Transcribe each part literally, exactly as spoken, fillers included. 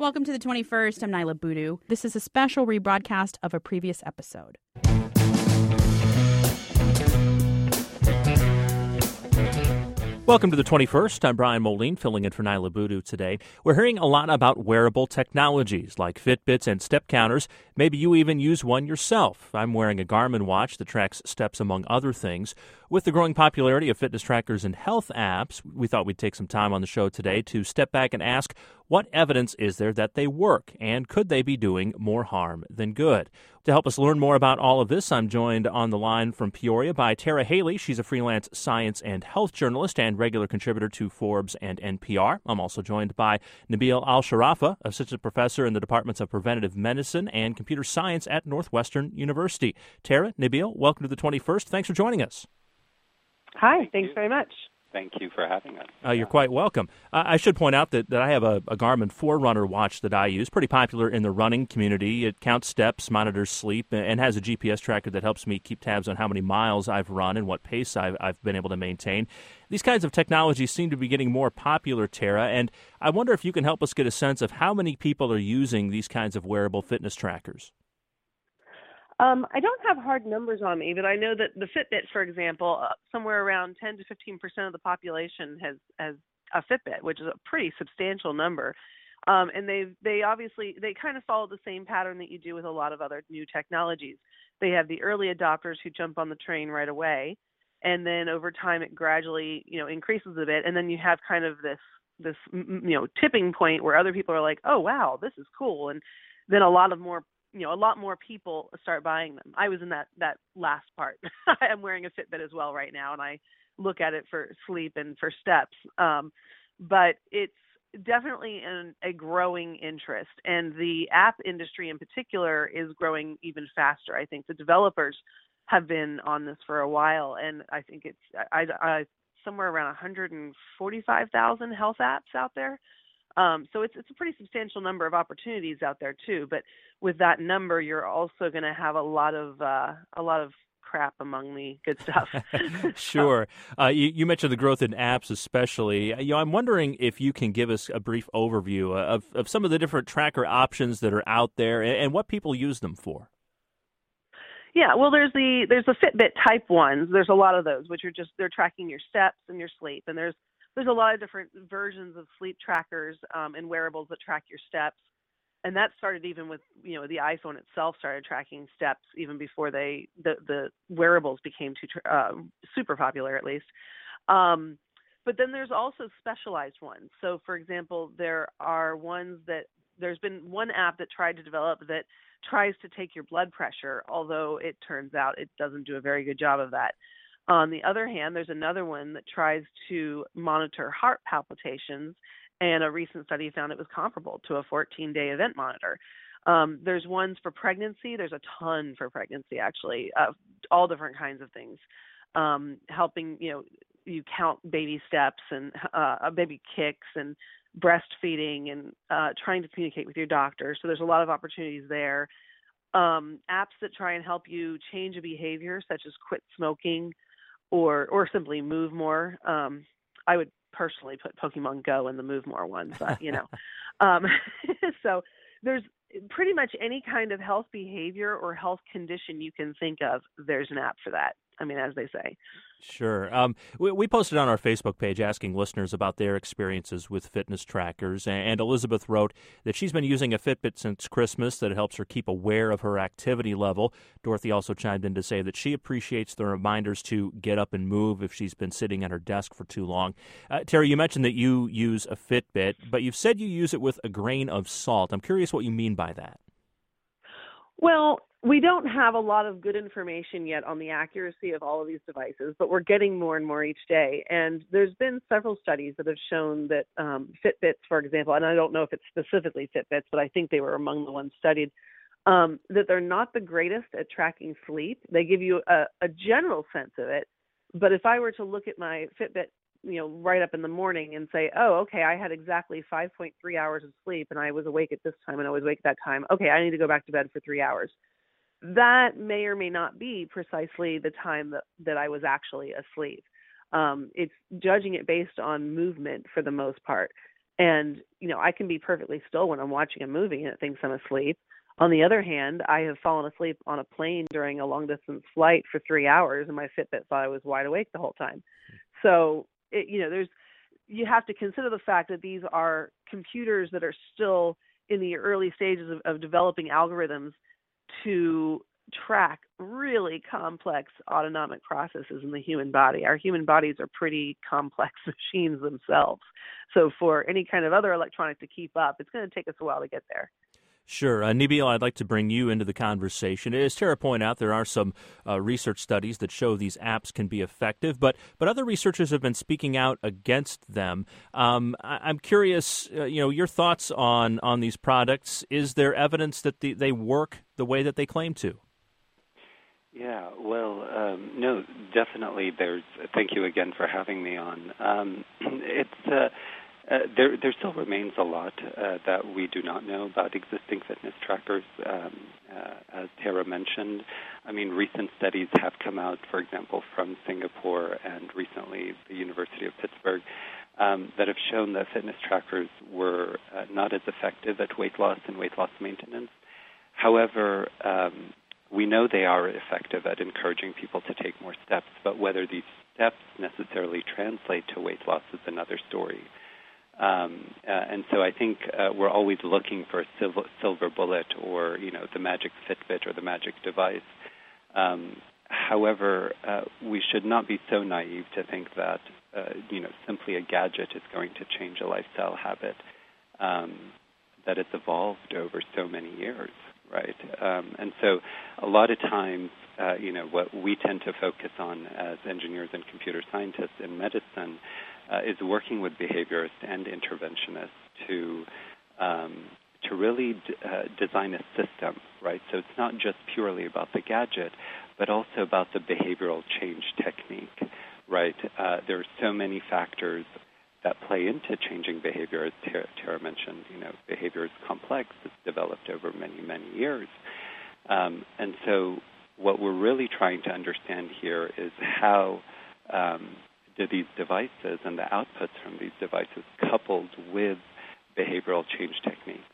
Welcome to the twenty-first. I'm Nyla Boodoo. This is a special rebroadcast of a previous episode. Welcome to the twenty-first. I'm Brian Moline, filling in for Nyla Boodoo today. We're hearing a lot about wearable technologies like Fitbits and step counters. Maybe you even use one yourself. I'm wearing a Garmin watch that tracks steps among other things. With the growing popularity of fitness trackers and health apps, we thought we'd take some time on the show today to step back and ask, what evidence is there that they work, and could they be doing more harm than good? To help us learn more about all of this, I'm joined on the line from Peoria by Tara Haley. She's a freelance science and health journalist and regular contributor to Forbes and N P R. I'm also joined by Nabil Al-Sharafa, assistant professor in the departments of preventative medicine and computer science at Northwestern University. Tara, Nabil, welcome to the twenty-first. Thanks for joining us. Hi, Thank thanks you. very much. Thank you for having us. Uh, you're quite welcome. Uh, I should point out that, that I have a, a Garmin Forerunner watch that I use, pretty popular in the running community. It counts steps, monitors sleep, and has a G P S tracker that helps me keep tabs on how many miles I've run and what pace I've, I've been able to maintain. These kinds of technologies seem to be getting more popular, Tara, and I wonder if you can help us get a sense of how many people are using these kinds of wearable fitness trackers. Um, I don't have hard numbers on me, but I know that the Fitbit, for example, uh, somewhere around ten to fifteen percent of the population has, has a Fitbit, which is a pretty substantial number. Um, and they they obviously, they kind of follow the same pattern that you do with a lot of other new technologies. They have the early adopters who jump on the train right away, and then over time it gradually, you know, increases a bit, and then you have kind of this, this you know, tipping point where other people are like, oh, wow, this is cool. And then a lot of more you know, a lot more people start buying them. I was in that, that last part. I'm wearing a Fitbit as well right now, and I look at it for sleep and for steps. Um, but it's definitely an, a growing interest, and the app industry in particular is growing even faster. I think the developers have been on this for a while, and I think it's I, I, somewhere around one hundred forty-five thousand health apps out there. Um, so it's it's a pretty substantial number of opportunities out there too. But with that number, you're also going to have a lot of uh, a lot of crap among the good stuff. Sure. Uh, you, you mentioned the growth in apps, especially. You know, I'm wondering if you can give us a brief overview of of some of the different tracker options that are out there and, and what people use them for. Yeah, well, there's the there's the Fitbit type ones. There's a lot of those, which are just they're tracking your steps and your sleep, and there's There's a lot of different versions of sleep trackers um, and wearables that track your steps. And that started even with, you know, the iPhone itself started tracking steps even before they the, the wearables became too uh, super popular, at least. Um, but then there's also specialized ones. So, for example, there are ones that there's been one app that tried to develop that tries to take your blood pressure, although it turns out it doesn't do a very good job of that. On the other hand, there's another one that tries to monitor heart palpitations, and a recent study found it was comparable to a fourteen-day event monitor. Um, there's ones for pregnancy. There's a ton for pregnancy, actually, uh, all different kinds of things, um, helping, you know, you count baby steps and uh, baby kicks and breastfeeding and uh, trying to communicate with your doctor. So there's a lot of opportunities there. Um, apps that try and help you change a behavior, such as quit smoking, or or simply move more. Um, I would personally put Pokemon Go in the move more ones, but, you know. um, so there's pretty much any kind of health behavior or health condition you can think of, there's an app for that. I mean, as they say. Sure. Um, we, we posted on our Facebook page asking listeners about their experiences with fitness trackers, and Elizabeth wrote that she's been using a Fitbit since Christmas, that it helps her keep aware of her activity level. Dorothy also chimed in to say that she appreciates the reminders to get up and move if she's been sitting at her desk for too long. Uh, Terry, you mentioned that you use a Fitbit, but you've said you use it with a grain of salt. I'm curious what you mean by that. Well, we don't have a lot of good information yet on the accuracy of all of these devices, but we're getting more and more each day. And there's been several studies that have shown that um, Fitbits, for example, and I don't know if it's specifically Fitbits, but I think they were among the ones studied, um, that they're not the greatest at tracking sleep. They give you a, a general sense of it. But if I were to look at my Fitbit, you know, right up in the morning and say, oh, okay, I had exactly five point three hours of sleep and I was awake at this time and I was awake at that time. Okay, I need to go back to bed for three hours. That may or may not be precisely the time that, that I was actually asleep. Um, it's judging it based on movement for the most part. And, you know, I can be perfectly still when I'm watching a movie and it thinks I'm asleep. On the other hand, I have fallen asleep on a plane during a long-distance flight for three hours, and my Fitbit thought I was wide awake the whole time. So, it, you know, there's you have to consider the fact that these are computers that are still in the early stages of, of developing algorithms to track really complex autonomic processes in the human body. Our human bodies are pretty complex machines themselves. So for any kind of other electronic to keep up, it's going to take us a while to get there. Sure. Uh, Nabil, I'd like to bring you into the conversation. As Tara pointed out, there are some uh, research studies that show these apps can be effective, but but other researchers have been speaking out against them. Um, I, I'm curious, uh, you know, your thoughts on, on these products. Is there evidence that the, they work the way that they claim to? Yeah, well, um, no, definitely there's, thank you again for having me on. Um, it's, uh, uh, there, there still remains a lot uh, that we do not know about existing fitness trackers. Um, uh, as Tara mentioned, I mean, recent studies have come out, for example, from Singapore and recently the University of Pittsburgh, um, that have shown that fitness trackers were uh, not as effective at weight loss and weight loss maintenance. However, um, we know they are effective at encouraging people to take more steps, but whether these steps necessarily translate to weight loss is another story. Um, uh, and so I think uh, we're always looking for a silver, silver bullet or, you know, the magic Fitbit or the magic device. Um, however, uh, we should not be so naive to think that, uh, you know, simply a gadget is going to change a lifestyle habit um, that has evolved over so many years. Right, um, and so a lot of times, uh, you know, what we tend to focus on as engineers and computer scientists in medicine uh, is working with behaviorists and interventionists to um, to really d- uh, design a system, right? So it's not just purely about the gadget, but also about the behavioral change technique, right? Uh, there are so many factors that play into changing behavior. As Tara, Tara mentioned, you know, behavior is complex. It's developed over many, many years. Um, and so what we're really trying to understand here is how um, do these devices and the outputs from these devices coupled with behavioral change techniques,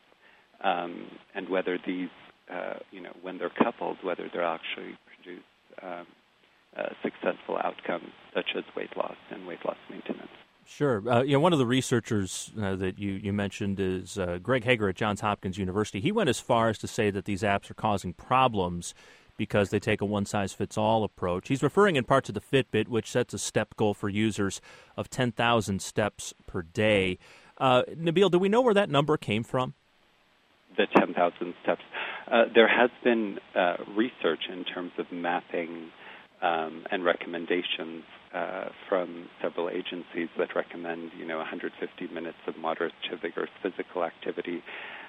um, and whether these, uh, you know, when they're coupled, whether they'll actually produce um, uh, successful outcomes such as weight loss and weight loss maintenance. Sure. Uh, you know, one of the researchers uh, that you, you mentioned is uh, Greg Hager at Johns Hopkins University. He went as far as to say that these apps are causing problems because they take a one-size-fits-all approach. He's referring in part to the Fitbit, which sets a step goal for users of ten thousand steps per day. Uh, Nabil, do we know where that number came from? The ten thousand steps. Uh, there has been uh, research in terms of mapping um, and recommendations Uh, from several agencies that recommend, you know, one hundred fifty minutes of moderate to vigorous physical activity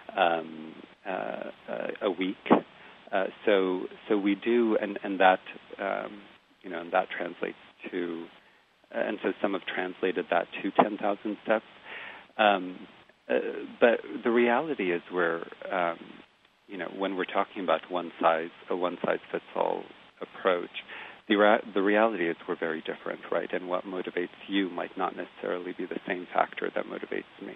um, uh, uh, a week. Uh, so, so we do, and and that, um, you know, and that translates to, uh, and so some have translated that to ten thousand steps. Um, uh, but the reality is, we're, um, you know, when we're talking about one size, a one size fits all approach. The, ra- the reality is we're very different, right? And what motivates you might not necessarily be the same factor that motivates me.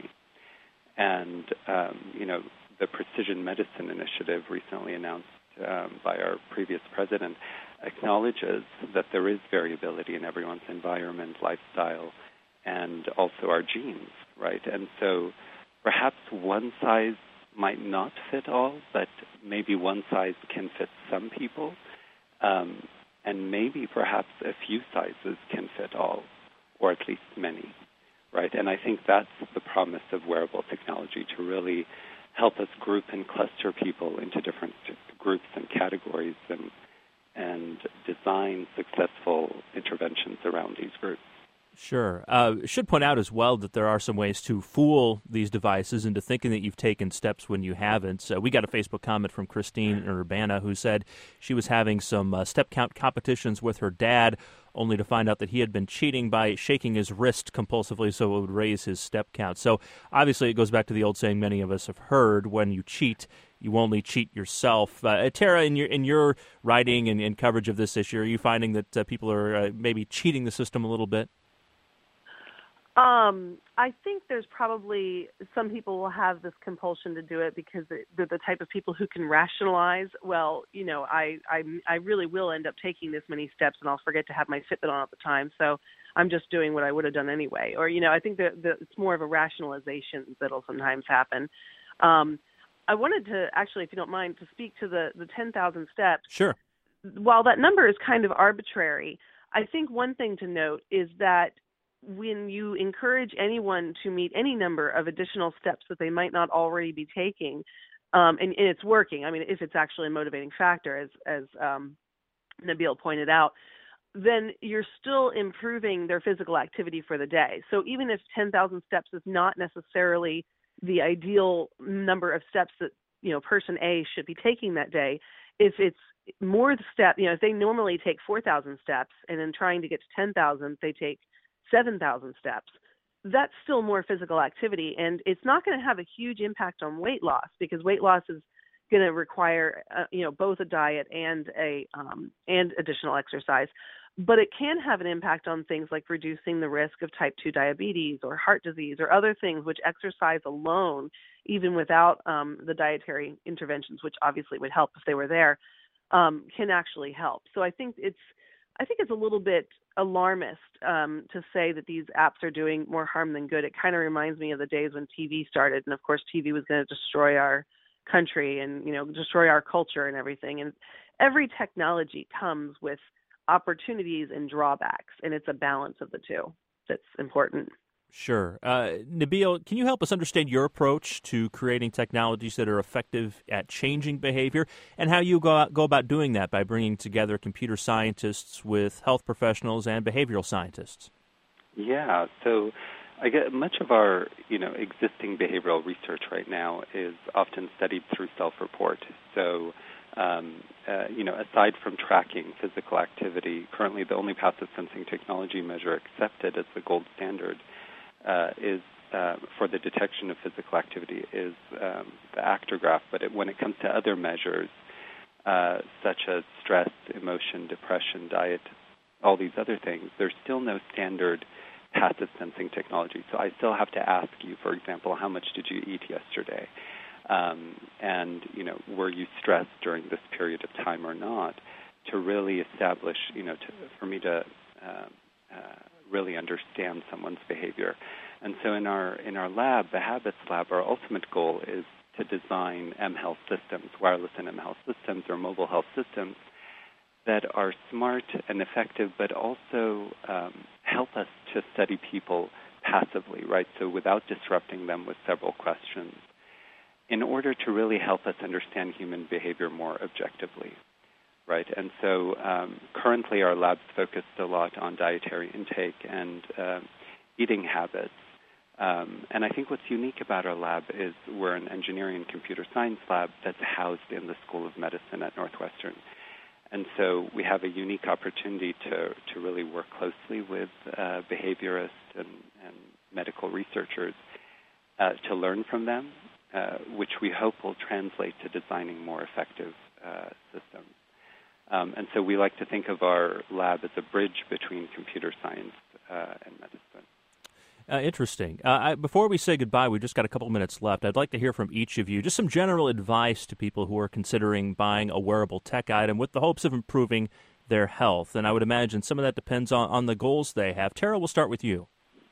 And, um, you know, the Precision Medicine Initiative recently announced um, by our previous president acknowledges that there is variability in everyone's environment, lifestyle, and also our genes, right? And so perhaps one size might not fit all, but maybe one size can fit some people. Um, And maybe perhaps a few sizes can fit all, or at least many, right? And I think that's the promise of wearable technology, to really help us group and cluster people into different groups and categories and and design successful interventions around these groups. Sure. Uh, should point out as well that there are some ways to fool these devices into thinking that you've taken steps when you haven't. So we got a Facebook comment from Christine Urbana who said she was having some uh, step count competitions with her dad, only to find out that he had been cheating by shaking his wrist compulsively so it would raise his step count. So obviously it goes back to the old saying many of us have heard: when you cheat, you only cheat yourself. Uh, Tara, in your in your writing and, and coverage of this issue, are you finding that uh, people are uh, maybe cheating the system a little bit? Um, I think there's probably some people will have this compulsion to do it because they're the type of people who can rationalize, well, you know, I, I, I really will end up taking this many steps and I'll forget to have my Fitbit on at the time. So I'm just doing what I would have done anyway. Or, you know, I think that, that it's more of a rationalization that'll sometimes happen. Um, I wanted to actually, if you don't mind, to speak to the, the ten thousand steps. Sure. While that number is kind of arbitrary, I think one thing to note is that when you encourage anyone to meet any number of additional steps that they might not already be taking, um, and, and it's working, I mean, if it's actually a motivating factor, as, as um, Nabil pointed out, then you're still improving their physical activity for the day. So even if ten thousand steps is not necessarily the ideal number of steps that, you know, person A should be taking that day, if it's more the step, you know, if they normally take four thousand steps and then trying to get to ten thousand, they take seven thousand steps, that's still more physical activity. And it's not going to have a huge impact on weight loss because weight loss is going to require, uh, you know, both a diet and a um, and additional exercise. But it can have an impact on things like reducing the risk of type two diabetes or heart disease or other things which exercise alone, even without um, the dietary interventions, which obviously would help if they were there, um, can actually help. So I think it's I think it's a little bit alarmist um, to say that these apps are doing more harm than good. It kind of reminds me of the days when T V started, and of course T V was going to destroy our country and, you know, destroy our culture and everything. And every technology comes with opportunities and drawbacks, and it's a balance of the two that's important. Sure. Uh, Nabil, can you help us understand your approach to creating technologies that are effective at changing behavior and how you go, out, go about doing that by bringing together computer scientists with health professionals and behavioral scientists? Yeah, so I get much of our, you know, existing behavioral research right now is often studied through self-report. So, um, uh, you know, aside from tracking physical activity, currently the only passive sensing technology measure accepted as the gold standard uh, is uh, for the detection of physical activity is um, the actigraph. But it, when it comes to other measures, uh, such as stress, emotion, depression, diet, all these other things, there's still no standard passive sensing technology. So I still have to ask you, for example, how much did you eat yesterday? Um, and, you know, were you stressed during this period of time or not, to really establish, you know, to, for me to uh, uh, really understand someone's behavior. And so in our in our lab, the Habits Lab, our ultimate goal is to design mHealth systems, wireless and mHealth systems or mobile health systems that are smart and effective, but also um, help us to study people passively, right? So without disrupting them with several questions, in order to really help us understand human behavior more objectively, right? And so um, currently our lab's focused a lot on dietary intake and uh, eating habits. Um, and I think what's unique about our lab is we're an engineering and computer science lab that's housed in the School of Medicine at Northwestern. And so we have a unique opportunity to, to really work closely with uh, behaviorists and, and medical researchers uh, to learn from them, uh, which we hope will translate to designing more effective uh, systems. Um, and so we like to think of our lab as a bridge between computer science uh, and medicine. Uh, interesting. Uh, I, before we say goodbye, we've just got a couple minutes left. I'd like to hear from each of you just some general advice to people who are considering buying a wearable tech item with the hopes of improving their health. And I would imagine some of that depends on, on the goals they have. Tara, we'll start with you.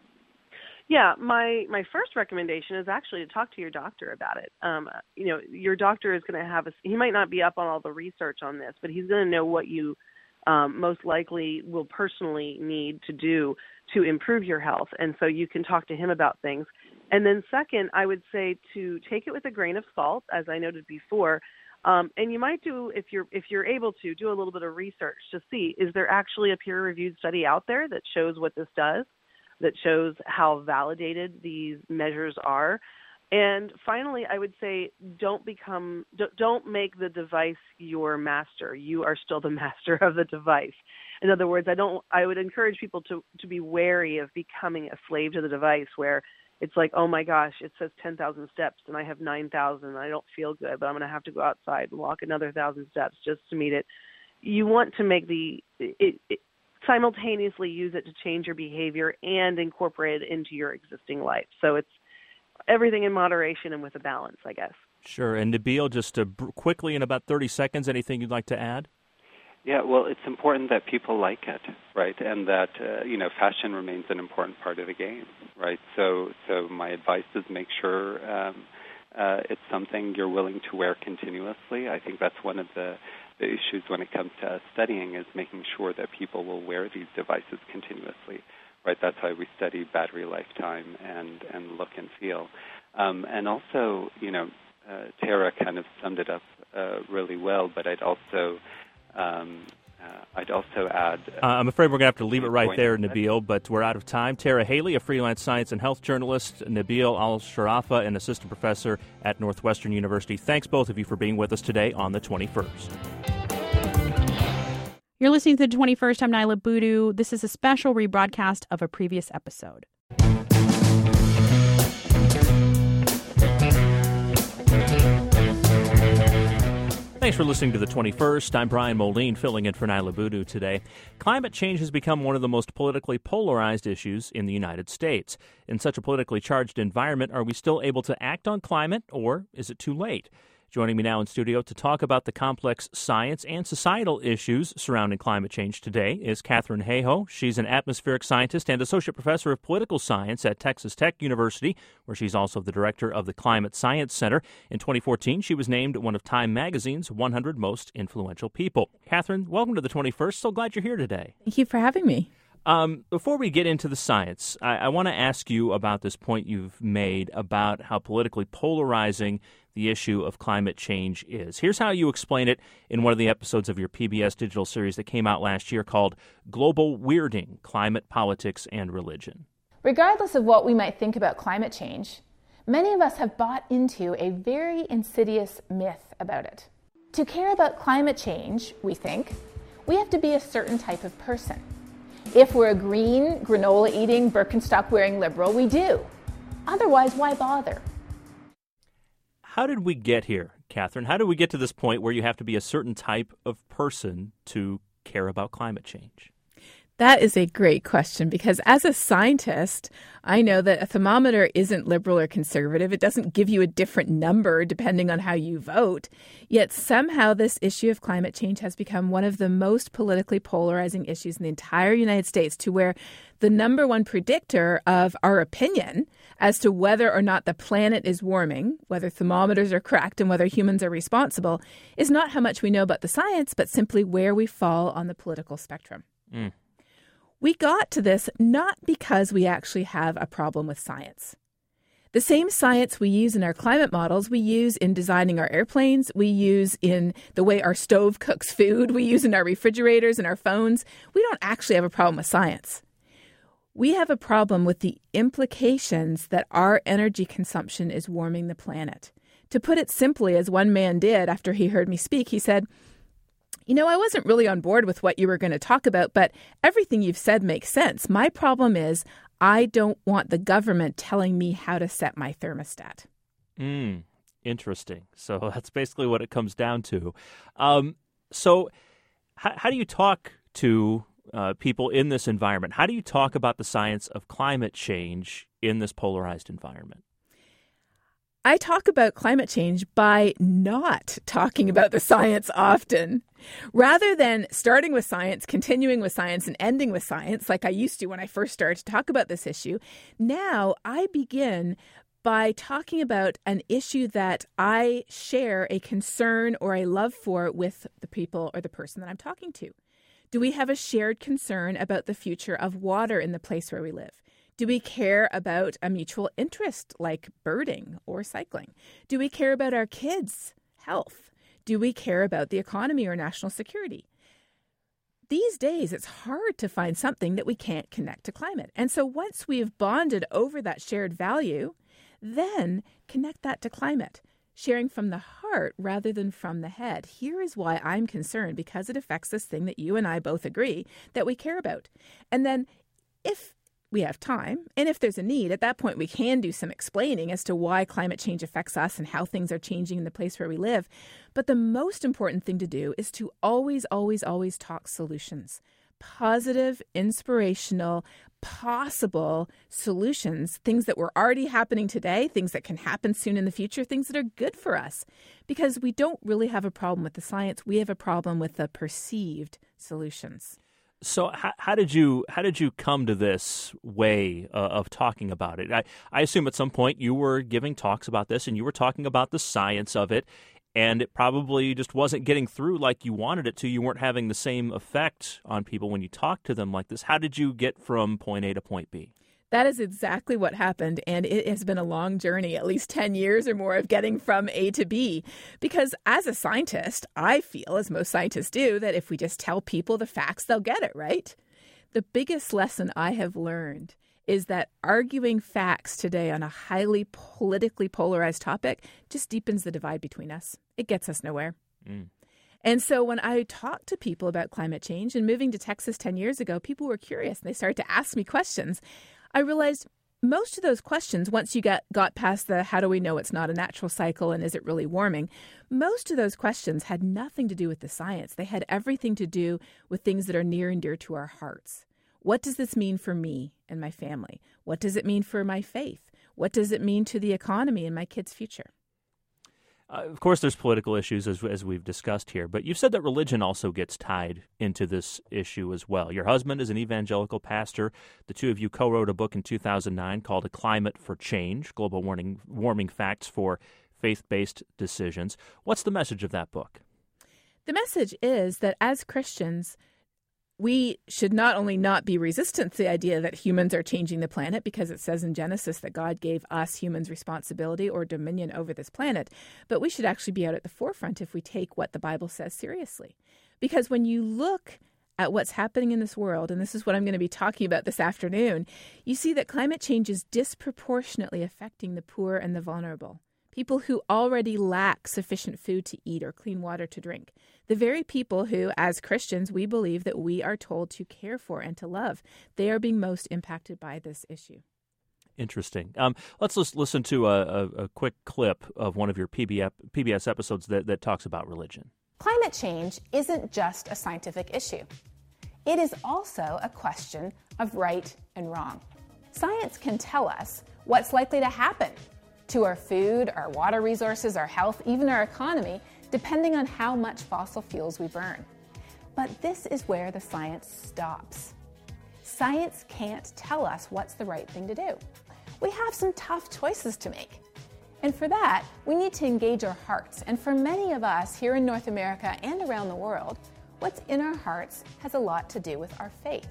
Yeah, my, my first recommendation is actually to talk to your doctor about it. Um, you know, your doctor is going to have a, he might not be up on all the research on this, but he's going to know what you um, most likely will personally need to do to improve your health. And so you can talk to him about things. And then second, I would say to take it with a grain of salt, as I noted before. Um, and you might do, if you're if you're able to, do a little bit of research to see, is there actually a peer-reviewed study out there that shows what this does, that shows how validated these measures are? And finally, I would say don't become, don't make the device your master. You are still the master of the device. In other words, I don't, I would encourage people to, to be wary of becoming a slave to the device where it's like, oh my gosh, it says ten thousand steps and I have nine thousand and I don't feel good, but I'm going to have to go outside and walk another thousand steps just to meet it. You want to make the, it, it, simultaneously use it to change your behavior and incorporate it into your existing life. So it's everything in moderation and with a balance, I guess. Sure. And Nabil, just to br- quickly in about thirty seconds, anything you'd like to add? Yeah, well, it's important that people like it, right, and that uh, you know fashion remains an important part of the game, right? So, so my advice is make sure um, uh, it's something you're willing to wear continuously. I think that's one of the, the issues when it comes to studying is making sure that people will wear these devices continuously, right? That's why we study battery lifetime and and look and feel, um, and also, you know, uh, Tara kind of summed it up uh, really well, but I'd also Um, uh, I'd also add... Uh, I'm afraid we're going to have to leave it right there, Nabil, but we're out of time. Tara Haley, a freelance science and health journalist, Nabil Al-Sharafa, an assistant professor at Northwestern University. Thanks, both of you, for being with us today on the twenty-first. You're listening to the twenty-first. I'm Nyla Boodoo. This is a special rebroadcast of a previous episode. Thanks for listening to the twenty-first. I'm Brian Moline, filling in for Nyla Boodoo today. Climate change has become one of the most politically polarized issues in the United States. In such a politically charged environment, are we still able to act on climate, or is it too late? Joining me now in studio to talk about the complex science and societal issues surrounding climate change today is Katharine Hayhoe. She's an atmospheric scientist and associate professor of political science at Texas Tech University, where she's also the director of the Climate Science Center. In twenty fourteen, she was named one of Time Magazine's one hundred most influential people. Katharine, welcome to the twenty-first. So glad you're here today. Thank you for having me. Um, before we get into the science, I, I want to ask you about this point you've made about how politically polarizing the issue of climate change is. Here's how you explain it in one of the episodes of your P B S digital series that came out last year called Global Weirding, Climate, Politics, and Religion. Regardless of what we might think about climate change, many of us have bought into a very insidious myth about it. To care about climate change, we think, we have to be a certain type of person. If we're a green, granola-eating, Birkenstock-wearing liberal, we do. Otherwise, why bother? How did we get here, Katharine? How did we get to this point where you have to be a certain type of person to care about climate change? That is a great question, because as a scientist, I know that a thermometer isn't liberal or conservative. It doesn't give you a different number depending on how you vote. Yet somehow this issue of climate change has become one of the most politically polarizing issues in the entire United States, to where the number one predictor of our opinion as to whether or not the planet is warming, whether thermometers are correct and whether humans are responsible, is not how much we know about the science, but simply where we fall on the political spectrum. Mm. We got to this not because we actually have a problem with science. The same science we use in our climate models, we use in designing our airplanes, we use in the way our stove cooks food, we use in our refrigerators and our phones. We don't actually have a problem with science. We have a problem with the implications that our energy consumption is warming the planet. To put it simply, as one man did after he heard me speak, he said, "You know, I wasn't really on board with what you were going to talk about, but everything you've said makes sense. My problem is I don't want the government telling me how to set my thermostat." Mm, interesting. So that's basically what it comes down to. Um, so how, how do you talk to uh, people in this environment? How do you talk about the science of climate change in this polarized environment? I talk about climate change by not talking about the science often. Rather than starting with science, continuing with science, and ending with science, like I used to when I first started to talk about this issue, now I begin by talking about an issue that I share a concern or a love for with the people or the person that I'm talking to. Do we have a shared concern about the future of water in the place where we live? Do we care about a mutual interest like birding or cycling? Do we care about our kids' health? Do we care about the economy or national security? These days, it's hard to find something that we can't connect to climate. And so once we've bonded over that shared value, then connect that to climate, sharing from the heart rather than from the head. Here is why I'm concerned, because it affects this thing that you and I both agree that we care about. And then if we have time, and if there's a need, at that point we can do some explaining as to why climate change affects us and how things are changing in the place where we live. But the most important thing to do is to always, always, always talk solutions. positive, inspirational, possible solutions, things that were already happening today, things that can happen soon in the future, things that are good for us. Because we don't really have a problem with the science. We have a problem with the perceived solutions. So how, how did you how did you come to this way uh, of talking about it? I, I assume at some point you were giving talks about this and you were talking about the science of it, and it probably just wasn't getting through like you wanted it to. You weren't having the same effect on people when you talked to them like this. How did you get from point A to point B? That is exactly what happened, and it has been a long journey, at least ten years or more, of getting from A to B. Because as a scientist, I feel, as most scientists do, that if we just tell people the facts, they'll get it, right? The biggest lesson I have learned is that arguing facts today on a highly politically polarized topic just deepens the divide between us. It gets us nowhere. Mm. And so when I talked to people about climate change and moving to Texas ten years ago, people were curious and they started to ask me questions. I realized most of those questions, once you got, got past the how do we know it's not a natural cycle and is it really warming, most of those questions had nothing to do with the science. They had everything to do with things that are near and dear to our hearts. What does this mean for me and my family? What does it mean for my faith? What does it mean to the economy and my kids' future? Uh, of course, there's political issues, as, as we've discussed here, but you've said that religion also gets tied into this issue as well. Your husband is an evangelical pastor. The two of you co-wrote a book in two thousand nine called A Climate for Change, Global Warming, Warming Facts for Faith-Based Decisions. What's the message of that book? The message is that as Christians, we should not only not be resistant to the idea that humans are changing the planet, because it says in Genesis that God gave us humans responsibility or dominion over this planet, but we should actually be out at the forefront if we take what the Bible says seriously. Because when you look at what's happening in this world, and this is what I'm going to be talking about this afternoon, you see that climate change is disproportionately affecting the poor and the vulnerable. People who already lack sufficient food to eat or clean water to drink. The very people who, as Christians, we believe that we are told to care for and to love. They are being most impacted by this issue. Interesting. Um, let's just listen to a, a, a quick clip of one of your P B S episodes that, that talks about religion. Climate change isn't just a scientific issue. It is also a question of right and wrong. Science can tell us what's likely to happen to our food, our water resources, our health, even our economy, depending on how much fossil fuels we burn. But this is where the science stops. Science can't tell us what's the right thing to do. We have some tough choices to make. And for that, we need to engage our hearts. And for many of us here in North America and around the world, what's in our hearts has a lot to do with our faith.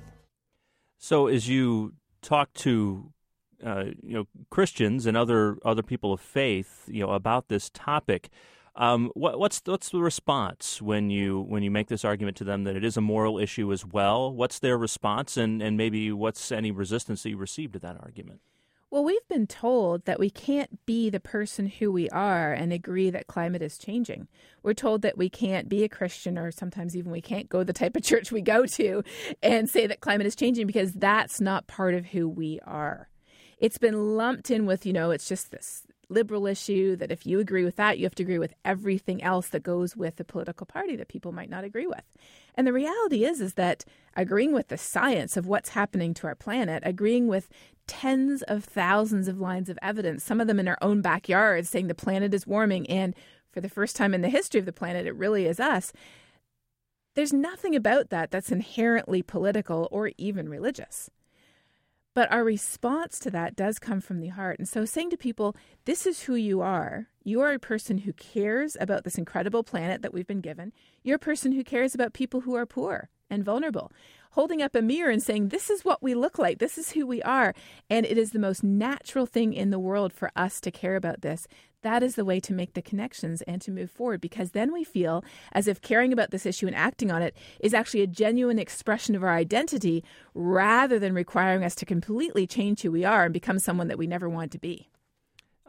So as you talk to Uh, you know, Christians and other other people of faith, you know, about this topic, um, what, what's what's the response when you when you make this argument to them that it is a moral issue as well? What's their response, and and maybe what's any resistance that you receive to that argument? Well, we've been told that we can't be the person who we are and agree that climate is changing. We're told that we can't be a Christian, or sometimes even we can't go the type of church we go to and say that climate is changing, because that's not part of who we are. It's been lumped in with, you know, it's just this liberal issue that if you agree with that, you have to agree with everything else that goes with the political party that people might not agree with. And the reality is, is that agreeing with the science of what's happening to our planet, agreeing with tens of thousands of lines of evidence, some of them in our own backyards, saying the planet is warming, and for the first time in the history of the planet, it really is us. There's nothing about that that's inherently political or even religious. But our response to that does come from the heart. And so saying to people, this is who you are. You are a person who cares about this incredible planet that we've been given. You're a person who cares about people who are poor and vulnerable. Holding up a mirror and saying, this is what we look like. This is who we are. And it is the most natural thing in the world for us to care about this. That is the way to make the connections and to move forward, because then we feel as if caring about this issue and acting on it is actually a genuine expression of our identity, rather than requiring us to completely change who we are and become someone that we never want to be.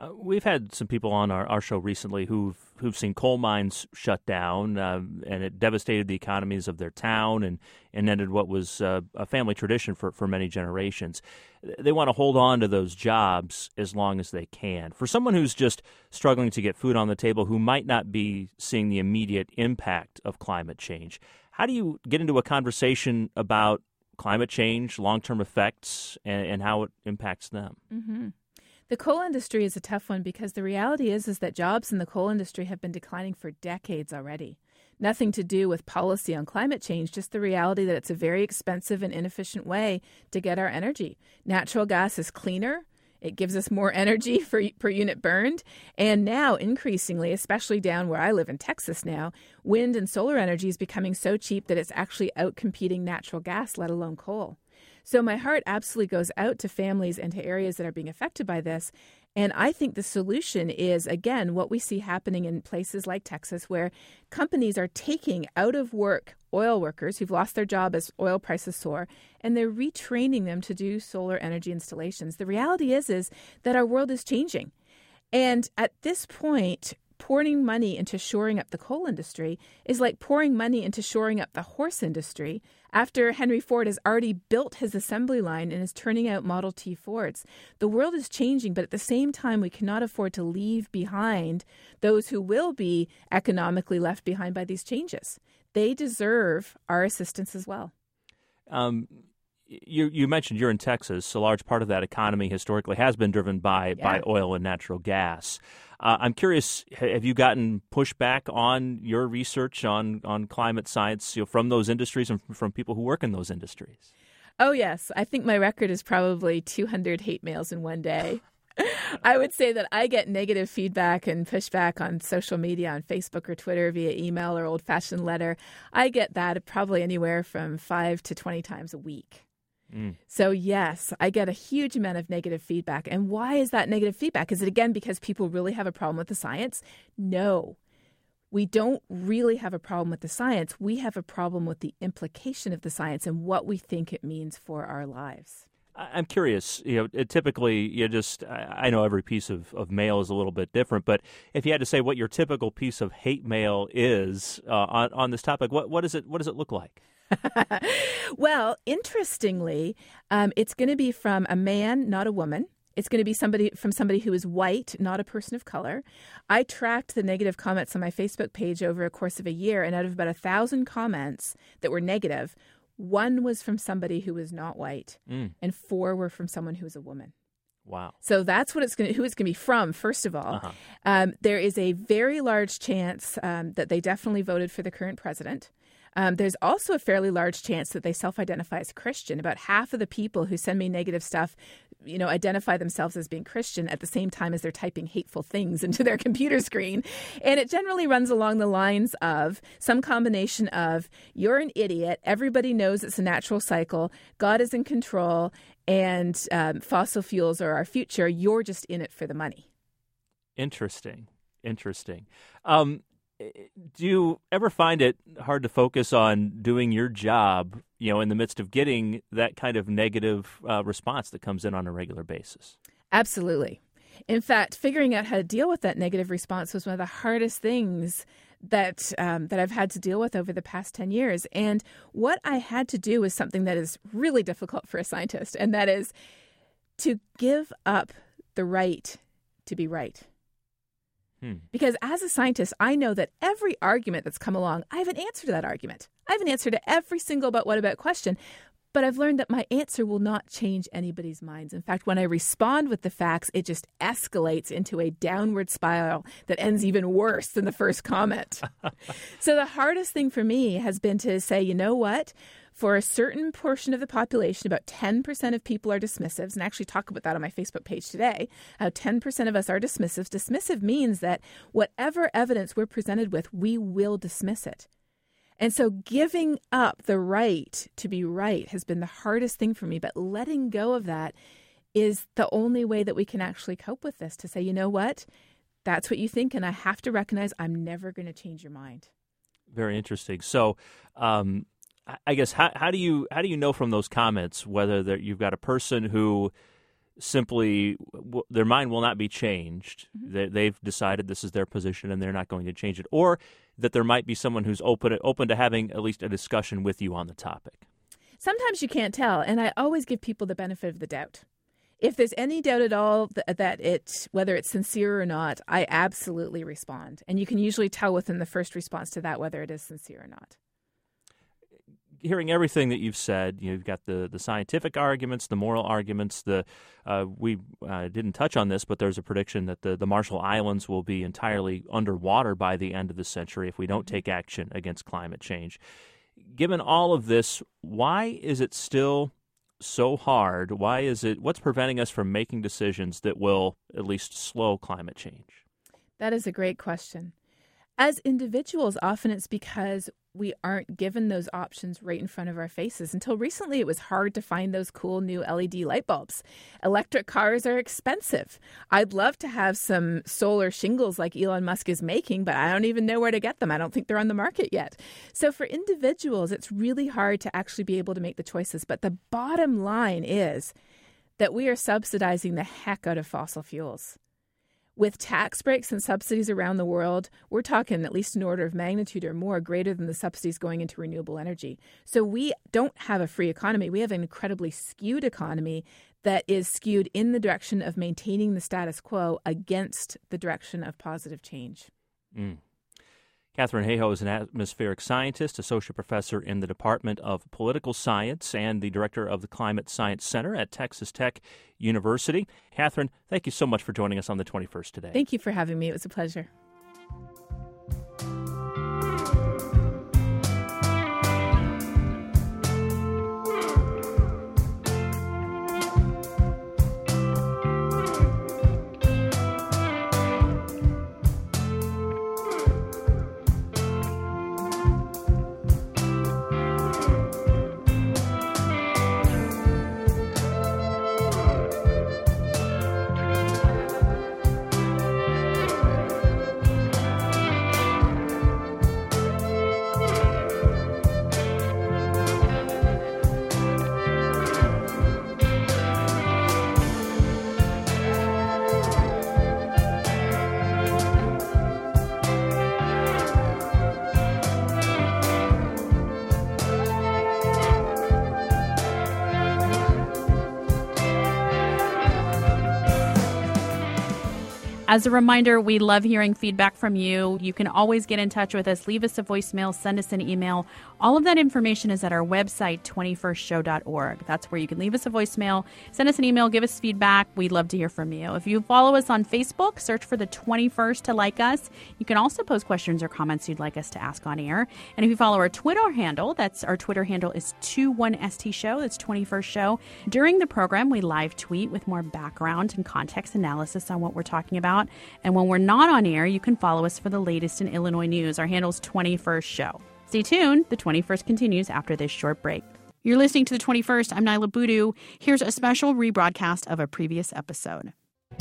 Uh, we've had some people on our, our show recently who've who've seen coal mines shut down, uh, and it devastated the economies of their town and, and ended what was uh, a family tradition for, for many generations. They want to hold on to those jobs as long as they can. For someone who's just struggling to get food on the table, who might not be seeing the immediate impact of climate change, how do you get into a conversation about climate change, long-term effects, and, and how it impacts them? Mm-hmm. The coal industry is a tough one because the reality is is that jobs in the coal industry have been declining for decades already. Nothing to do with policy on climate change, just the reality that it's a very expensive and inefficient way to get our energy. Natural gas is cleaner. It gives us more energy for, per unit burned. And now, increasingly, especially down where I live in Texas now, wind and solar energy is becoming so cheap that it's actually outcompeting natural gas, let alone coal. So my heart absolutely goes out to families and to areas that are being affected by this. And I think the solution is, again, what we see happening in places like Texas, where companies are taking out of work oil workers who've lost their job as oil prices soar, and they're retraining them to do solar energy installations. The reality is, is that our world is changing. And at this point, pouring money into shoring up the coal industry is like pouring money into shoring up the horse industry after Henry Ford has already built his assembly line and is turning out Model T Fords. The world is changing, but at the same time, we cannot afford to leave behind those who will be economically left behind by these changes. They deserve our assistance as well. Um, You, you mentioned you're in Texas. A large part of that economy historically has been driven by, yeah. by oil and natural gas. Uh, I'm curious, have you gotten pushback on your research on, on climate science, you know, from those industries and from people who work in those industries? Oh, yes. I think my record is probably two hundred hate mails in one day. I would say that I get negative feedback and pushback on social media, on Facebook or Twitter, via email or old-fashioned letter. I get that probably anywhere from five to twenty times a week. Mm. So, yes, I get a huge amount of negative feedback. And why is that negative feedback? Is it, again, because people really have a problem with the science? No, we don't really have a problem with the science. We have a problem with the implication of the science and what we think it means for our lives. I'm curious, you know, it typically, you just, I know every piece of, of mail is a little bit different, but if you had to say what your typical piece of hate mail is uh, on, on this topic, what, what, is it, what does it look like? Well, interestingly, um, it's going to be from a man, not a woman. It's going to be somebody from somebody who is white, not a person of color. I tracked the negative comments on my Facebook page over a course of a year, and out of about a thousand comments that were negative, one was from somebody who was not white, mm. and four were from someone who was a woman. Wow. So that's what it's going to, who it's going to be from, first of all. Uh-huh. Um, there is a very large chance um, that they definitely voted for the current president. Um, there's also a fairly large chance that they self-identify as Christian. About half of the people who send me negative stuff, you know, identify themselves as being Christian at the same time as they're typing hateful things into their computer screen. And it generally runs along the lines of some combination of, you're an idiot, everybody knows it's a natural cycle, God is in control, and um, fossil fuels are our future, you're just in it for the money. Interesting. Interesting. Um Do you ever find it hard to focus on doing your job, you know, in the midst of getting that kind of negative uh, response that comes in on a regular basis? Absolutely. In fact, figuring out how to deal with that negative response was one of the hardest things that um, that I've had to deal with over the past ten years. And what I had to do was something that is really difficult for a scientist, and that is to give up the right to be right. Because as a scientist, I know that every argument that's come along, I have an answer to that argument. I have an answer to every single but what about question. But I've learned that my answer will not change anybody's minds. In fact, when I respond with the facts, it just escalates into a downward spiral that ends even worse than the first comment. So the hardest thing for me has been to say, you know what? For a certain portion of the population, about ten percent of people are dismissives, and I actually talk about that on my Facebook page today, how ten percent of us are dismissives. Dismissive means that whatever evidence we're presented with, we will dismiss it. And so giving up the right to be right has been the hardest thing for me, but letting go of that is the only way that we can actually cope with this, to say, you know what, that's what you think, and I have to recognize I'm never going to change your mind. Very interesting. So, um, I guess how how do you how do you know from those comments whether that you've got a person who simply w- their mind will not be changed. Mm-hmm. They, they've decided this is their position and they're not going to change it, or that there might be someone who's open open to having at least a discussion with you on the topic. Sometimes you can't tell, and I always give people the benefit of the doubt. If there's any doubt at all that, that it, whether it's sincere or not, I absolutely respond. And you can usually tell within the first response to that whether it is sincere or not. Hearing everything that you've said, you've got the, the scientific arguments, the moral arguments. The uh, we uh, didn't touch on this, but there's a prediction that the, the Marshall Islands will be entirely underwater by the end of the century if we don't take action against climate change. Given all of this, why is it still so hard? Why is it? What's preventing us from making decisions that will at least slow climate change? That is a great question. As individuals, often it's because we aren't given those options right in front of our faces. Until recently, it was hard to find those cool new L E D light bulbs. Electric cars are expensive. I'd love to have some solar shingles like Elon Musk is making, but I don't even know where to get them. I don't think they're on the market yet. So for individuals, it's really hard to actually be able to make the choices. But the bottom line is that we are subsidizing the heck out of fossil fuels. With tax breaks and subsidies around the world, we're talking at least an order of magnitude or more greater than the subsidies going into renewable energy. So we don't have a free economy. We have an incredibly skewed economy that is skewed in the direction of maintaining the status quo against the direction of positive change. Mm. Katharine Hayhoe is an atmospheric scientist, associate professor in the Department of Political Science, and the director of the Climate Science Center at Texas Tech University. Katharine, thank you so much for joining us on the twenty-first today. Thank you for having me. It was a pleasure. As a reminder, we love hearing feedback from you. You can always get in touch with us. Leave us a voicemail, send us an email. All of that information is at our website, twenty-first show dot org. That's where you can leave us a voicemail, send us an email, give us feedback. We'd love to hear from you. If you follow us on Facebook, search for the twenty-first to like us. You can also post questions or comments you'd like us to ask on air. And if you follow our Twitter handle, that's our Twitter handle is twenty-one S T show. That's twenty-first show. During the program, we live tweet with more background and context analysis on what we're talking about. And when we're not on air, you can follow us for the latest in Illinois news. Our handle is twenty-first show. Stay tuned. The twenty-first continues after this short break. You're listening to the twenty-first. I'm Nyla Boodoo. Here's a special rebroadcast of a previous episode.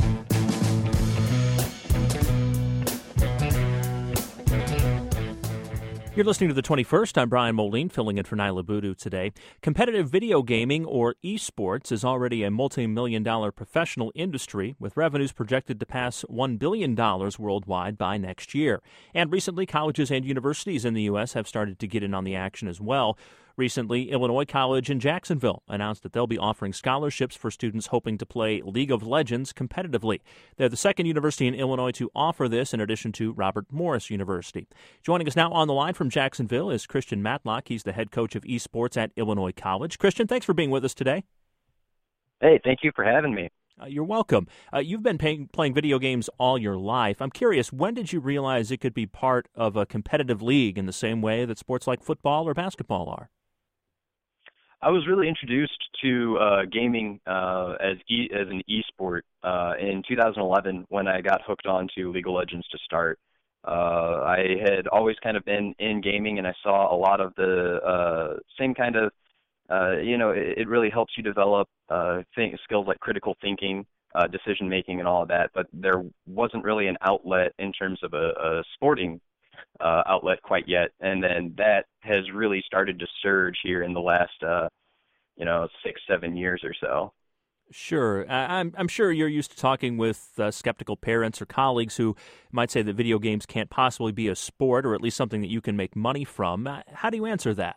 You're listening to the twenty-first. I'm Brian Moline, filling in for Nyla Boodoo today. Competitive video gaming, or esports, is already a multi-million dollar professional industry, with revenues projected to pass one billion dollars worldwide by next year. And recently, colleges and universities in the U S have started to get in on the action as well. Recently, Illinois College in Jacksonville announced that they'll be offering scholarships for students hoping to play League of Legends competitively. They're the second university in Illinois to offer this, in addition to Robert Morris University. Joining us now on the line from Jacksonville is Christian Matlock. He's the head coach of esports at Illinois College. Christian, thanks for being with us today. Hey, thank you for having me. Uh, you're welcome. Uh, you've been pay- playing video games all your life. I'm curious, when did you realize it could be part of a competitive league in the same way that sports like football or basketball are? I was really introduced to uh, gaming uh, as e- as an e-sport uh, in two thousand eleven when I got hooked on to League of Legends to start. Uh, I had always kind of been in gaming, and I saw a lot of the uh, same kind of, uh, you know, it, it really helps you develop uh, think, skills like critical thinking, uh, decision making, and all of that. But there wasn't really an outlet in terms of a, a sporting Uh, outlet quite yet, and then that has really started to surge here in the last, uh, you know, six, seven years or so. Sure. I- I'm, I'm sure you're used to talking with uh, skeptical parents or colleagues who might say that video games can't possibly be a sport or at least something that you can make money from. Uh, How do you answer that?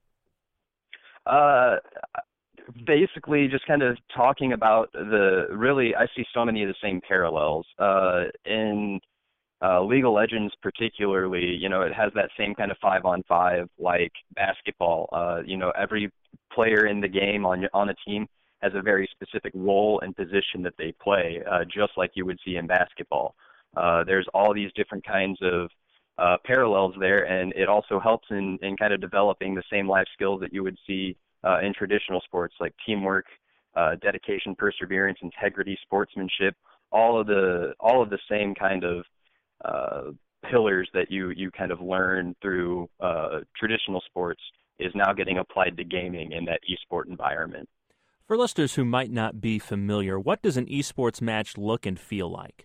Uh, basically, just kind of talking about the really, I see so many of the same parallels. Uh, in uh, League of Legends, particularly, you know, it has that same kind of five on five like basketball. Uh, you know, every player in the game on on a team has a very specific role and position that they play, uh, just like you would see in basketball. Uh, there's all these different kinds of uh, parallels there, and it also helps in, in kind of developing the same life skills that you would see uh, in traditional sports, like teamwork, uh, dedication, perseverance, integrity, sportsmanship. All of the all of the same kind of uh, pillars that you you kind of learn through uh, traditional sports is now getting applied to gaming in that esport environment. For listeners who might not be familiar, what does an esports match look and feel like?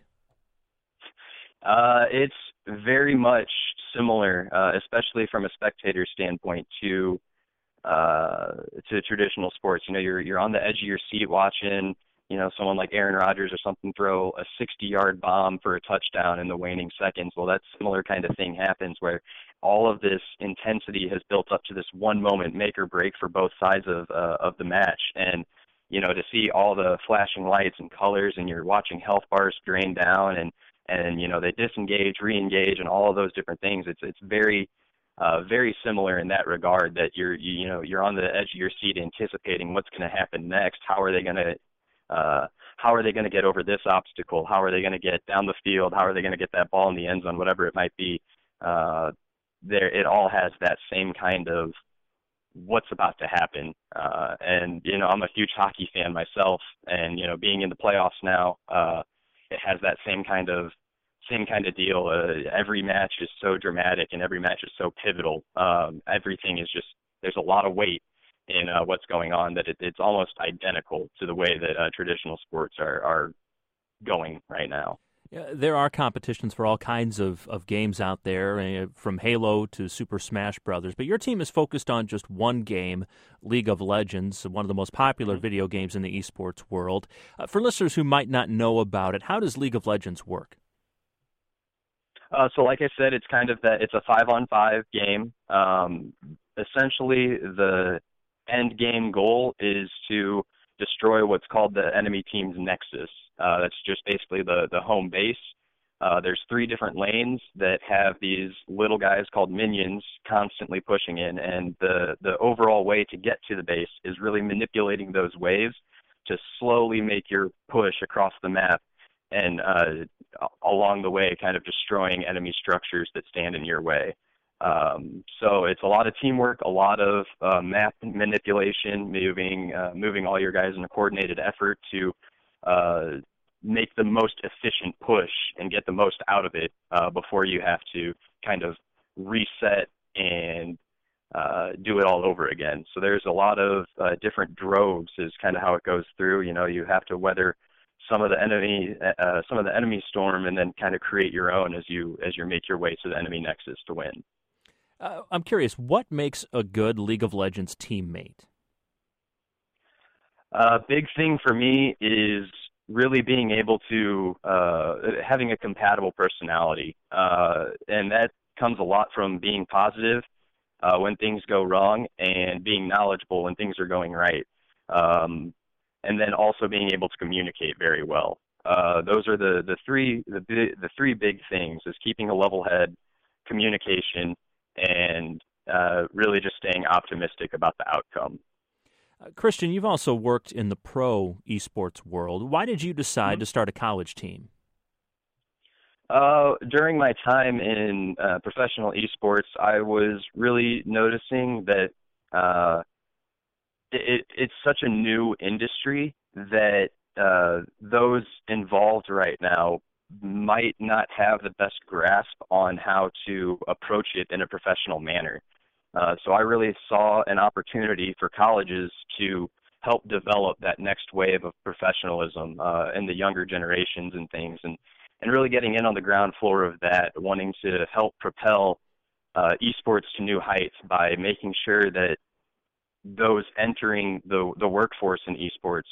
Uh, it's very much similar, uh, especially from a spectator standpoint, to uh, to traditional sports. You know, you're you're on the edge of your seat watching, you know, someone like Aaron Rodgers or something throw a sixty-yard bomb for a touchdown in the waning seconds. Well, that similar kind of thing happens where all of this intensity has built up to this one moment, make or break for both sides of uh, of the match. And you know, to see all the flashing lights and colors, and you're watching health bars drain down, and and you know they disengage, re-engage, and all of those different things. It's it's very uh, very similar in that regard. That you're you, you know you're on the edge of your seat, anticipating what's going to happen next. How are they going to uh, how are they going to get over this obstacle? How are they going to get down the field? How are they going to get that ball in the end zone? Whatever it might be, uh, there it all has that same kind of what's about to happen. Uh, and, you know, I'm a huge hockey fan myself, and, you know, being in the playoffs now, uh, it has that same kind of, same kind of deal. Uh, every match is so dramatic and every match is so pivotal. Um, everything is just, there's a lot of weight in uh, what's going on that it, it's almost identical to the way that uh, traditional sports are, are going right now. Yeah, there are competitions for all kinds of, of games out there, uh, from Halo to Super Smash Brothers. But your team is focused on just one game, League of Legends, one of the most popular mm-hmm. video games in the esports world. Uh, for listeners who might not know about it, how does League of Legends work? Uh, so, like I said, it's kind of that. It's a five-on-five game. Um, essentially, the end game goal is to destroy what's called the enemy team's nexus. Uh, that's just basically the, the home base. Uh, there's three different lanes that have these little guys called minions constantly pushing in, and the, the overall way to get to the base is really manipulating those waves to slowly make your push across the map, and uh, along the way kind of destroying enemy structures that stand in your way. Um, so it's a lot of teamwork, a lot of uh, map manipulation, moving uh, moving all your guys in a coordinated effort to uh, make the most efficient push and get the most out of it uh, before you have to kind of reset and uh, do it all over again. So there's a lot of uh, different droves is kind of how it goes through. You know, you have to weather some of the enemy uh, some of the enemy storm and then kind of create your own as you as you make your way to the enemy nexus to win. Uh, I'm curious, what makes a good League of Legends teammate? A uh, big thing for me is really being able to, uh, having a compatible personality. Uh, and that comes a lot from being positive uh, when things go wrong and being knowledgeable when things are going right. Um, and then also being able to communicate very well. Uh, those are the, the three the, the three big things, is keeping a level head, communication, and uh, really just staying optimistic about the outcome. Uh, Christian, you've also worked in the pro esports world. Why did you decide mm-hmm. to start a college team? Uh, during my time in uh, professional esports, I was really noticing that uh, it, it's such a new industry that uh, those involved right now might not have the best grasp on how to approach it in a professional manner. Uh, so I really saw an opportunity for colleges to help develop that next wave of professionalism uh, in the younger generations and things, and, and really getting in on the ground floor of that, wanting to help propel uh, esports to new heights by making sure that those entering the, the workforce in esports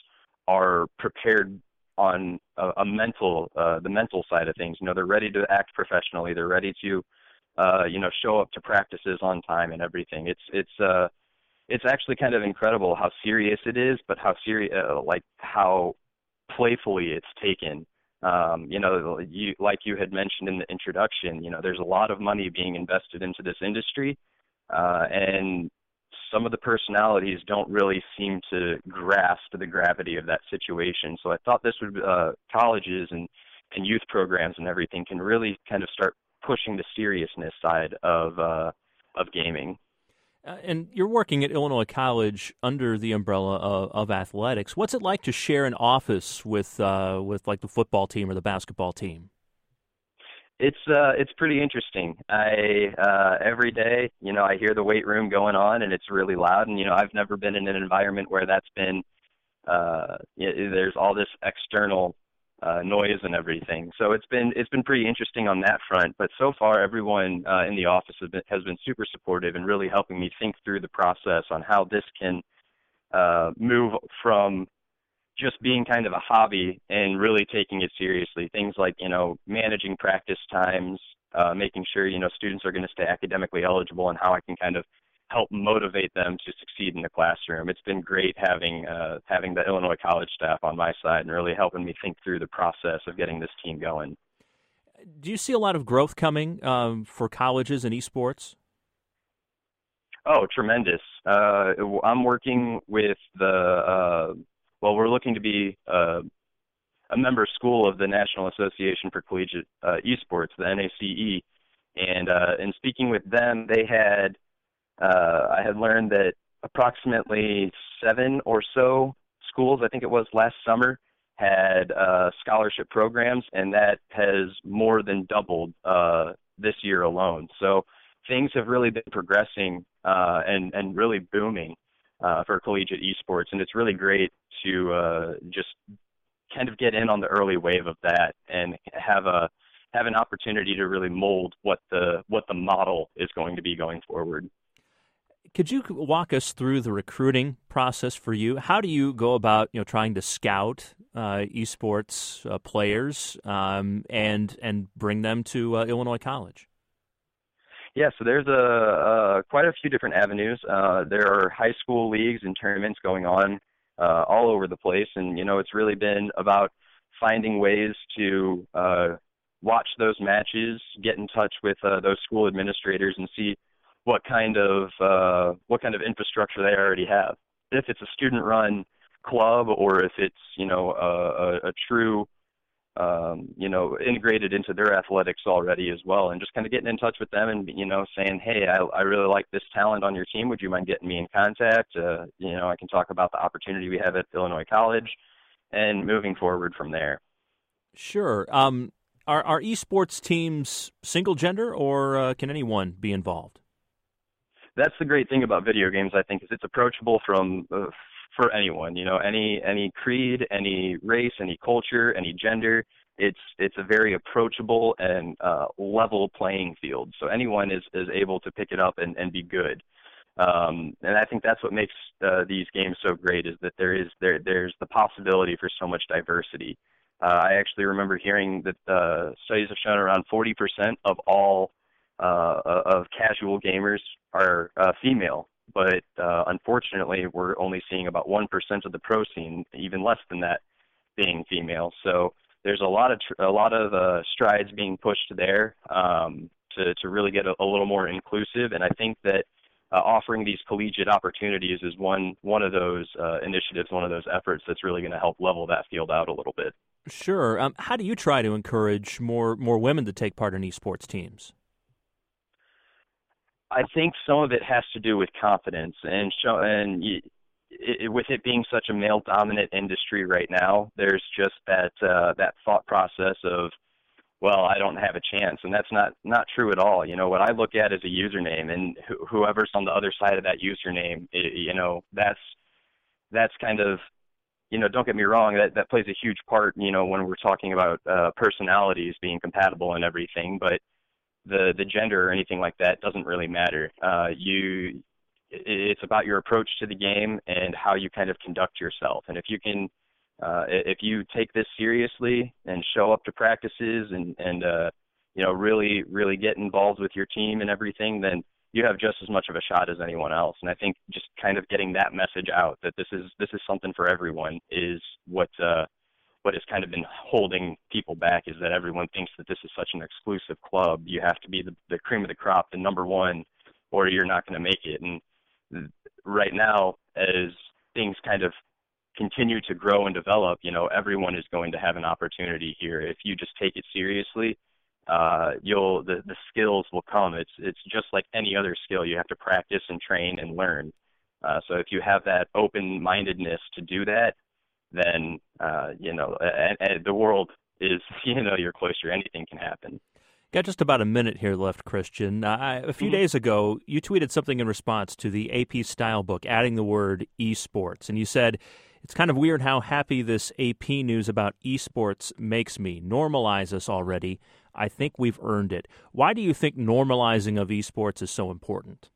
are prepared on a, a mental, uh, the mental side of things. You know, they're ready to act professionally. They're ready to, uh, you know, show up to practices on time and everything. It's it's uh, it's actually kind of incredible how serious it is, but how serious, uh, like how playfully it's taken. Um, you know, you, like you had mentioned in the introduction, you know, there's a lot of money being invested into this industry, uh, and some of the personalities don't really seem to grasp the gravity of that situation. So I thought this would, uh, colleges and, and youth programs and everything can really kind of start pushing the seriousness side of uh, of gaming. Uh, and you're working at Illinois College under the umbrella of, of athletics. What's it like to share an office with uh, with like the football team or the basketball team? It's uh, it's pretty interesting. I uh, every day, you know, I hear the weight room going on, and it's really loud. And you know, I've never been in an environment where that's been uh, there's all this external uh, noise and everything. So it's been it's been pretty interesting on that front. But so far, everyone uh, in the office has been, has been super supportive and really helping me think through the process on how this can uh, move from just being kind of a hobby and really taking it seriously. Things like, you know, managing practice times, uh, making sure, you know, students are going to stay academically eligible, and how I can kind of help motivate them to succeed in the classroom. It's been great having uh, having the Illinois College staff on my side and really helping me think through the process of getting this team going. Do you see a lot of growth coming um, for colleges and esports? Oh, tremendous. Uh, I'm working with the, uh, well, we're looking to be uh, a member school of the National Association for Collegiate uh, Esports, the N A C E. And uh, in speaking with them, they had, uh, I had learned that approximately seven or so schools, I think it was last summer, had uh, scholarship programs, and that has more than doubled uh, this year alone. So things have really been progressing uh, and, and really booming uh, for collegiate esports, and it's really great to uh, just kind of get in on the early wave of that and have a have an opportunity to really mold what the what the model is going to be going forward. Could you walk us through the recruiting process for you? How do you go about, you know, trying to scout uh, esports uh, players um, and and bring them to uh, Illinois College? Yeah, so there's a, a quite a few different avenues. Uh, there are high school leagues and tournaments going on uh, all over the place, and you know it's really been about finding ways to uh, watch those matches, get in touch with uh, those school administrators, and see what kind of uh, what kind of infrastructure they already have. If it's a student-run club, or if it's you know a, a, a true um, you know integrated into their athletics already as well, and just kind of getting in touch with them and you know saying, hey, I, I really like this talent on your team. Would you mind getting me in contact? Uh, you know, I can talk about the opportunity we have at Illinois College, and moving forward from there. Sure. Um, are are esports teams single gender, or uh, can anyone be involved? That's the great thing about video games, I think, is it's approachable from uh, for anyone. You know, any any creed, any race, any culture, any gender. It's it's a very approachable and uh, level playing field. So anyone is, is able to pick it up and, and be good. Um, and I think that's what makes uh, these games so great, is that there is there there's the possibility for so much diversity. Uh, I actually remember hearing that uh, studies have shown around forty percent of all uh, of casual gamers are uh, female, but uh, unfortunately we're only seeing about one percent of the pro scene, even less than that, being female. So there's a lot of tr- a lot of uh, strides being pushed there um, to to really get a, a little more inclusive, and I think that uh, offering these collegiate opportunities is one one of those uh, initiatives, one of those efforts that's really going to help level that field out a little bit. Sure. Um, how do you try to encourage more more women to take part in esports teams? I think some of it has to do with confidence, and show, and it, it, with it being such a male-dominant industry right now, there's just that uh, that thought process of, well, I don't have a chance, and that's not not true at all. You know, what I look at is a username, and wh- whoever's on the other side of that username, it, you know, that's that's kind of, you know, don't get me wrong, that that plays a huge part, you know, when we're talking about uh, personalities being compatible and everything, but the the gender or anything like that doesn't really matter. Uh, you, it's about your approach to the game and how you kind of conduct yourself. And if you can Uh, if you take this seriously and show up to practices and, and uh, you know, really, really get involved with your team and everything, then you have just as much of a shot as anyone else. And I think just kind of getting that message out that this is this is something for everyone is what uh, what has kind of been holding people back, is that everyone thinks that this is such an exclusive club. You have to be the, the cream of the crop, the number one, or you're not going to make it. And right now, as things kind of continue to grow and develop, you know, everyone is going to have an opportunity here. If you just take it seriously, uh, you'll the, the skills will come. It's it's just like any other skill. You have to practice and train and learn. Uh, so if you have that open-mindedness to do that, then uh, you know, and, and the world is, you know, your cloister. Anything can happen. Got just about a minute here left, Christian. Uh, a few mm-hmm. days ago, you tweeted something in response to the A P style book, adding the word esports, and you said, "It's kind of weird how happy this A P news about esports makes me. Normalize us already. I think we've earned it." Why do you think normalizing of esports is so important?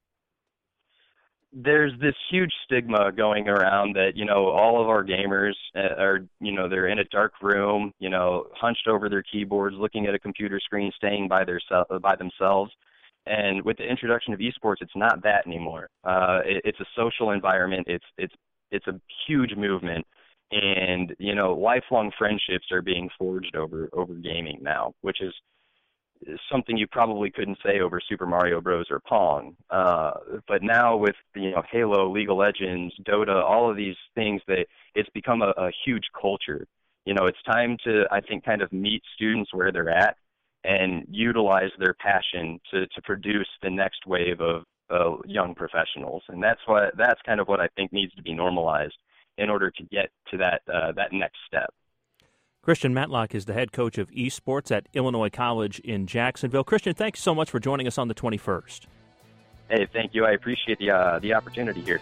There's this huge stigma going around that, you know, all of our gamers are, you know, they're in a dark room, you know, hunched over their keyboards, looking at a computer screen, staying by their by themselves. And with the introduction of esports, it's not that anymore. Uh, it, it's a social environment. It's it's it's a huge movement, and you know, lifelong friendships are being forged over over gaming now, which is something you probably couldn't say over Super Mario Bros. Or Pong. Uh, but now with, you know, Halo, League of Legends, Dota, all of these things, that it's become a, a huge culture. You know, it's time to, I think, kind of meet students where they're at and utilize their passion to, to produce the next wave of uh, young professionals. And that's what that's kind of what I think needs to be normalized in order to get to that uh, that next step. Christian Matlock is the head coach of esports at Illinois College in Jacksonville. Christian, thanks so much for joining us on the twenty-first. Hey, thank you. I appreciate the uh, the opportunity here.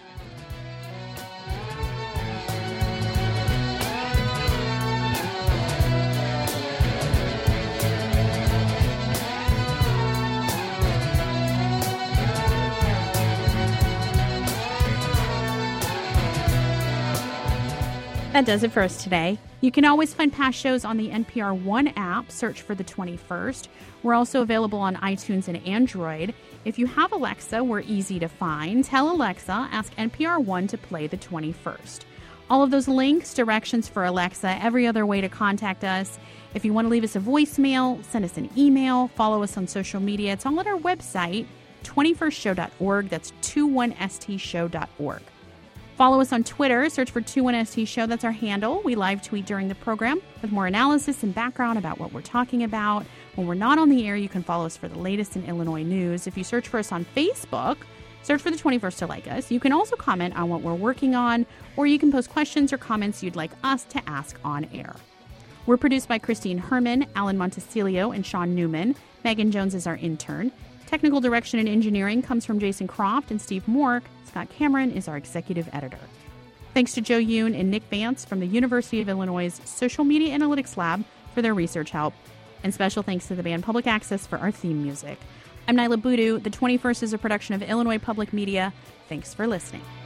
That does it for us today. You can always find past shows on the N P R One app. Search for the twenty-first. We're also available on iTunes and Android. If you have Alexa, we're easy to find. Tell Alexa, ask N P R One to play the twenty-first. All of those links, directions for Alexa, every other way to contact us. If you want to leave us a voicemail, send us an email, follow us on social media. It's all at our website, twenty-first show dot org. That's twenty-one S T show dot org. Follow us on Twitter. Search for twenty-one S T Show. That's our handle. We live tweet during the program with more analysis and background about what we're talking about. When we're not on the air, you can follow us for the latest in Illinois news. If you search for us on Facebook, search for the twenty-first to like us. You can also comment on what we're working on, or you can post questions or comments you'd like us to ask on air. We're produced by Christine Herman, Alan Montecillo, and Sean Newman. Megan Jones is our intern. Technical direction and engineering comes from Jason Croft and Steve Mork. Scott Cameron is our executive editor. Thanks to Joe Yoon and Nick Vance from the University of Illinois' Social Media Analytics Lab for their research help. And special thanks to the band Public Access for our theme music. I'm Nyla Boodoo. The twenty-first is a production of Illinois Public Media. Thanks for listening.